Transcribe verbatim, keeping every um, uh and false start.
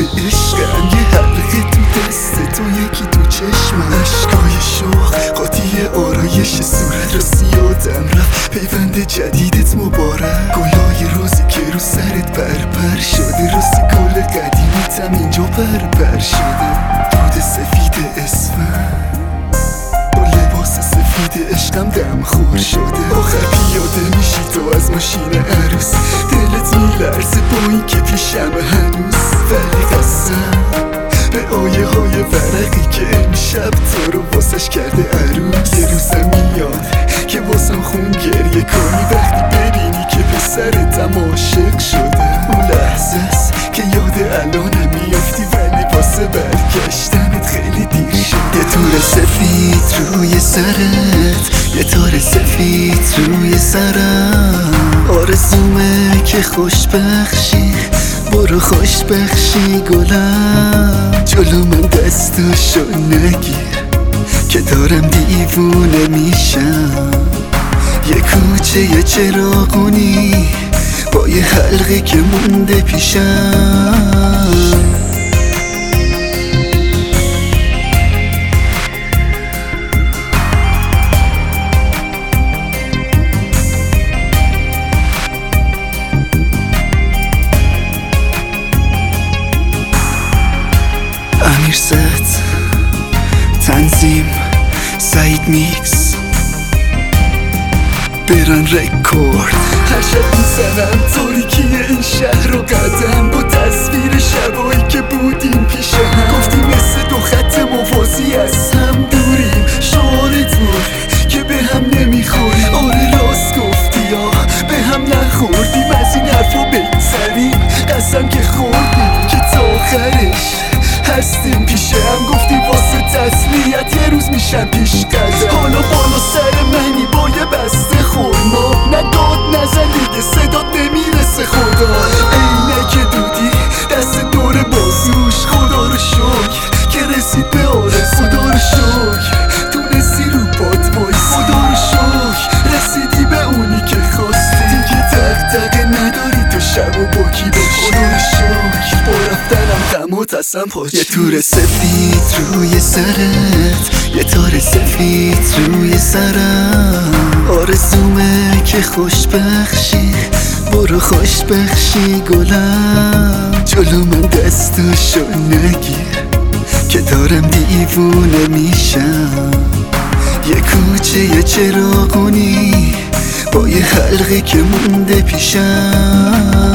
عشقم، یه حلقه تو دست تو، یکی تو چشمم. عشقای شوق قاطی آرایش صورت، راستی یادم رفت پیوند جدیدت مبارک. گلای روزی که رو سرت برپر شده، راستی گل قدیمیتم اینجا برپر شده. دود سفید اسفند با لباس سفید عشقم دم خور شده. آخر پیاده میشی تو از ماشین عروس، دلت میلرزه با این که پیشم هنوز. ولی قسم به آیه های ورقی که امشب تو رو واسش کرده عروس. یه روزم میاد که واسم خون گریه کنی وقتی ببینی که پسرتم عاشق شده. اون لحظه است که یاد الانم میافتی، ولی واسه برگشتنت خیلی دیر شد. یه تور سفید روی سرت، یه تار سفید روی سرم. آرزومه که خوش بخشی، برو خوش بخشی گلم. جلو من دستاشو نگیر که دارم دیوونه میشم. یه کوچه یه چراغونی با یه حلقه که مونده پیشم. امیرزت تنظیم سعید میکس برن رکورد. هر شب میزنم تاریکی این شهر رو قدم، با تصویر شبایی که بودیم پیش هم. گفتی مثل دو خط موازی از هم دوریم، شعارت بود که به هم نمیخوریم. آره راست گفتی یا به هم نخوردیم، از این حرفا بگذریم. قسم که خوردیم که تا آخرش هستیم پیش هم. گفتی واسه تسلیت یه روز میشم پیش قدم. حالا بالا سر منی با یه بسته خورما، نه داد نزن دیگه صدات نمیرسه خدا. عینک دودی دست دور بازوش، خدا رو شکر که رسید به آرزو. خدا رو شکر تونستی رو پات وایس، خدا رو شکر رسیدی به اونی که خواستی. دیگه دغدغه نداری تو شب و با کی باشی. خدا رو شکر با رفتنم غمات اصلا پاچی. یه تور سفید روی سرت، یه تار سفید روی سرم. آرزومه که خوش بخشی، برو خوش بخشی گلم. جلو من دستاشو نگیر که دارم دیوونه میشم. یه کوچه یه چراغونی با یه حلقه که مونده پیشم.